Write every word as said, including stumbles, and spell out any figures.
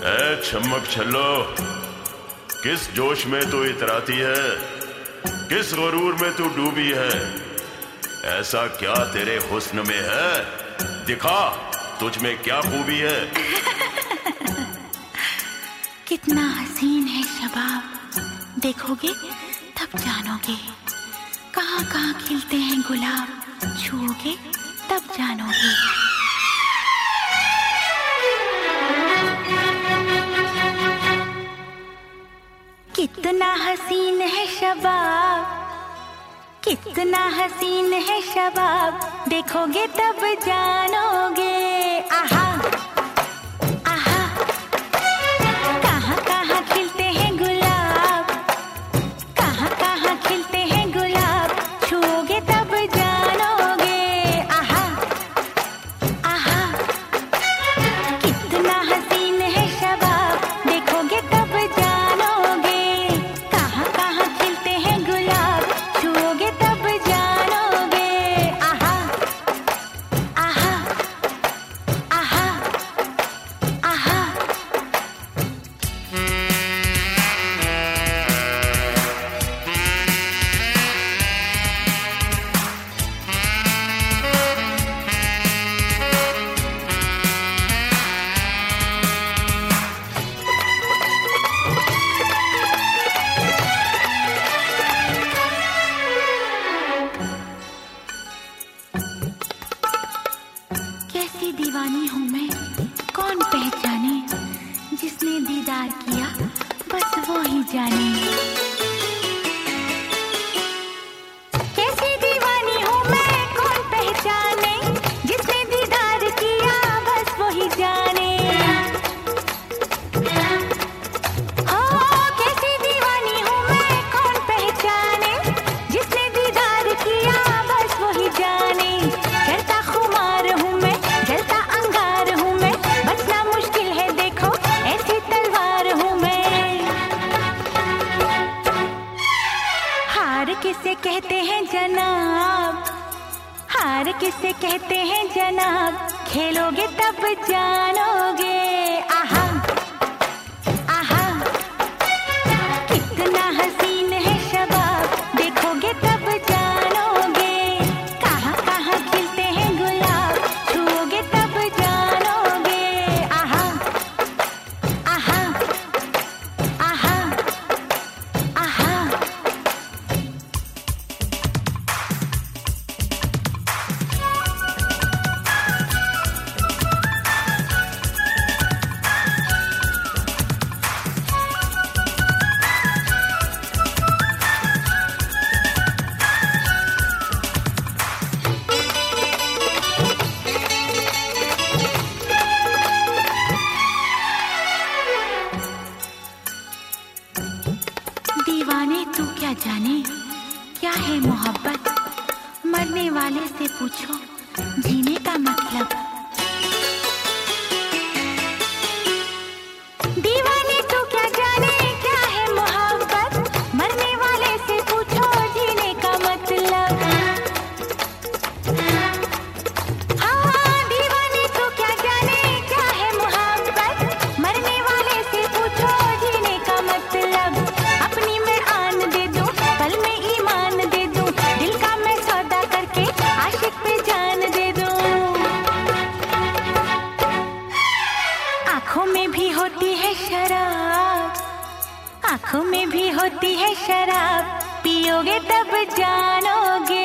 ए चमक छल्लो, किस जोश में तू इतराती है, किस गुरूर में तू डूबी है? ऐसा क्या तेरे हुस्न में है, दिखा तुझ में क्या खूबी है? कितना हसीन है शबाब, देखोगे तब जानोगे। कहाँ कहाँ खिलते हैं गुलाब, छूओगे तब जानोगे। कितना हसीन है शबाब, कितना हसीन है शबाब, देखोगे तब जानोगे। आहा आहा, कहाँ कहाँ खिलते हैं गुलाब, कहाँ कहाँ खिलते हैं गुलाब, छूओगे तब जानोगे। आहा आहा, कितना हसीन है शबाब, देखोगे तब जानोगे। कहाँ कहाँ खिलते हैं गुलाब, छूओगे तब जानोगे। आहा आहा आहा आहा। कैसी दीवानी हूँ मैं, कौन पहचाने, जिसने दीदार किया बस वो ही जाने। कैसी दीवानी हूँ मैं, कौन पहचाने, जिसने दीदार किया बस वो ही जाने। हो कैसी दीवानी हूँ मैं, कौन पहचाने, जिसने दीदार किया बस वो ही जाने। करता खुमार हूँ मैं, जलता अंगार हूँ मैं, बचना मुश्किल है देखो ऐसी तलवार हूँ मैं। हार किसे कहते हैं जनाब, हार किसे कहते हैं जनाब, खेलोगे तब जानोगे। आहा आहा, कितना हसीन है शबाब, देखोगे तब जानोगे। कहाँ कहाँ खिलते हैं गुलाब, छूओगे तब जानोगे। आहा आहा आहा आहा। दीवाने तू क्या जाने, क्या है मोहब्बत, मरने वाले से पूछो जीने का मतलब। दीवाने तू क्या जाने, क्या है मोहब्बत, मरने वाले से पूछो जीने का मतलब। हाँ दीवाने तू क्या जाने, क्या है मोहब्बत, मरने वाले से पूछो जीने का मतलब। अपनी मैं आन दे दूं, पल में ईमान दे दूं, दिल का मैं सौदा करके आशिक पे जान दे दूं। आँखों में भी होती है शराब, आँखों में भी होती है शराब, पियोगे तब जानोगे।